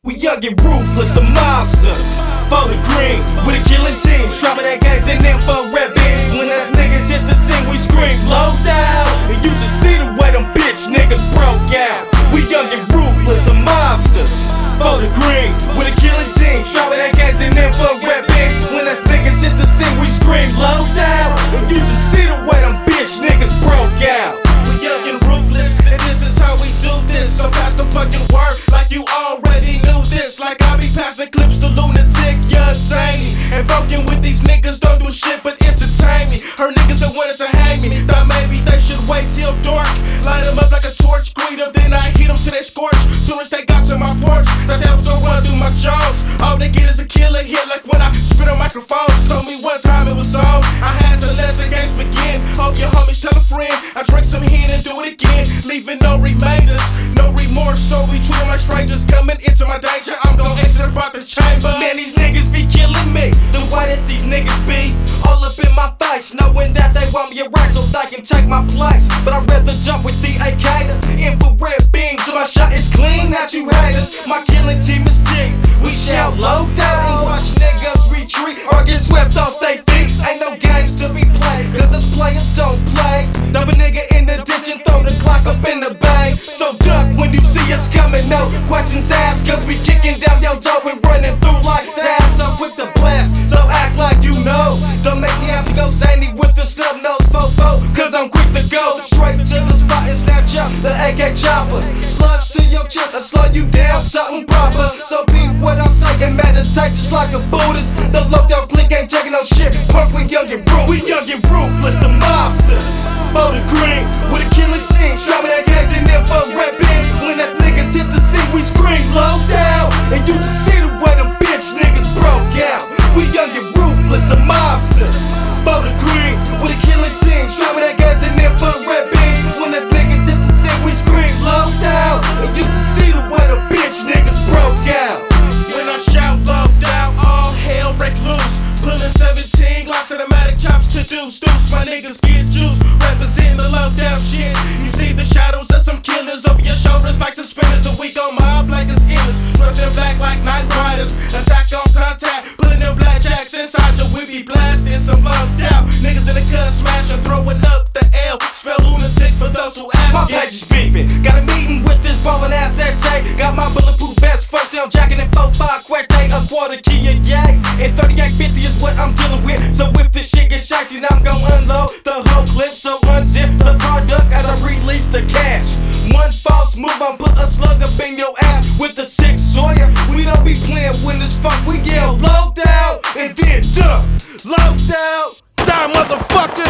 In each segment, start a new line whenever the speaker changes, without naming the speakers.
We young and ruthless, a mobster. For the green, with a killing team. Strapping that gangs and infrared beams. When us niggas hit the scene, we scream low down. And you should see the way them bitch niggas broke out. We young and ruthless, a mobsters. For the green, with a killing team. Strapping that gangs and infrared beams. When us niggas hit the scene, we scream low down. And you should see the way them bitch niggas broke out.
We young and ruthless, and this is how we do this. So pass the fucking word like you already knew this. Like I be passing clips to lunatic, young zany. And fucking with these niggas don't do shit but entertain me. Her niggas that wanted to hang me, thought maybe they should wait till dark. Light them up like a torch, greet them, then I heat them till they scorch. Soon as they got to my porch, that they was gonna run through my jaws. All they get is a killer hit like when I spit on microphones. Told me one time it was on, I had to let the games begin. Hope your homies tell a friend, I drink some hen and do it again. Leaving no remainders, no remorse, so we treat them like strangers. Coming into my danger, I'm gon' exit about the chamber.
Man, these niggas be killing me. The way that these niggas be all up in my face, knowing that they want me right so they can take my place. But I'd rather jump with the AK, the infrared beam, so my shot is clean, not you haters. My killing team is deep. We shout low down and watch niggas retreat or get swept off they feet. Ain't no games to be played, cause us players don't play. Dump a nigga in the ditch and throw the clock up in the bay. So duck when you see us coming, no questions asked, cause we kicking down your door and running through like tabs up with the blast. So act like you know. Don't make me have to go zany with the snub nose fofo, cause I'm quick to go straight to the spot and snatch up the AK chopper. Slugs to your chest, I slow you down, something proper. So be what I say and meditate just like a Buddhist. The low-down clique ain't taking no shit. Punk, we young and ruthless. We young and ruthless, a mobster. For the green, with a killing team. Strapping that gangs and infrared beams. When us niggas hit the scene, we scream low down. And you just see the way them bitch niggas broke out. We young and ruthless, a mobster. For the green, with a killing team. Strapping that gangs and infrared beams. When us niggas hit the scene, we scream low down. And you just see the way the bitch niggas broke out.
When I shout low down, all hell break loose. Pulling 17 Glocks, automatic chops to deuce. My niggas get juice, representing the low down shit. You see the shadows of some killers over your shoulders like suspenders. A week on mob like it's endless. Trust them back like night riders. Attack on contact, pulling them blackjacks inside you. We be blasting some low down. Niggas in the cut smashing, throwing up the L. Spell lunatic for those who ask.
My page is beeping. Got a meeting with this ballin' ass SA. Got my bulletproof vest, first down jacket and 4-5 Querte, a quarter Kia, yay. And 3850 is what I'm dealing with. So if this shit gets shicey, I'm gon' unload the whole clip. So unzip the product as I release the cash. One false move, I'm put a slug up in your ass with the 6 Sawyer. We don't be playing when it's funk. We yell low down and then duck. Low down.
Down, motherfucker!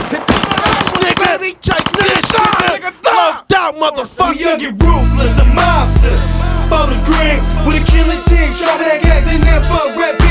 Nigga! Check this, nigga! Low down, motherfucker!
We young and ruthless, a mobster. For the green, with a killing team. Strapping that gangs and infrared beams.